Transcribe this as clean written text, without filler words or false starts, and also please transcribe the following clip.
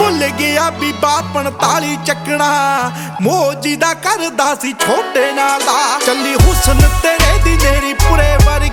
ਭੁੱਲ ਗਿਆ ਬੀਬਾ 45 ਚੱਕਣਾ, ਮੋਜੀ ਦਾ ਕਰਦਾ ਸੀ ਛੋਟੇ ਨਾਲ ਦਾ। ਚੱਲੀ ਹੁਸਨ ਤੇਰੇ ਦੀ ਮੇਰੀ ਪੂਰੇ ਵਾਰੀ